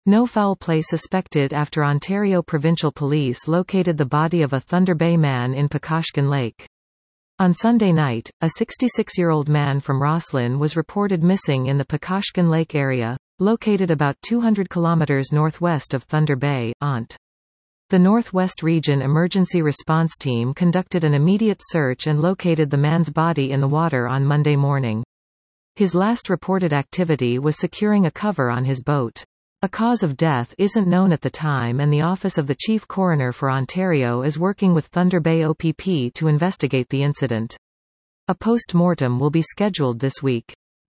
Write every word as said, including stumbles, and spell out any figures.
No foul play suspected after Ontario Provincial Police located the body of a Thunder Bay man in Pecoshin Lake. On Sunday night, a sixty-six-year-old man from Rosslyn was reported missing in the Pecoshin Lake area, located about two hundred kilometers northwest of Thunder Bay, Ont. The Northwest Region Emergency Response Team conducted an immediate search and located the man's body in the water on Monday morning. His last reported activity was securing a cover on his boat. A cause of death isn't known at the time, and the Office of the Chief Coroner for Ontario is working with Thunder Bay O P P to investigate the incident. A post-mortem will be scheduled this week.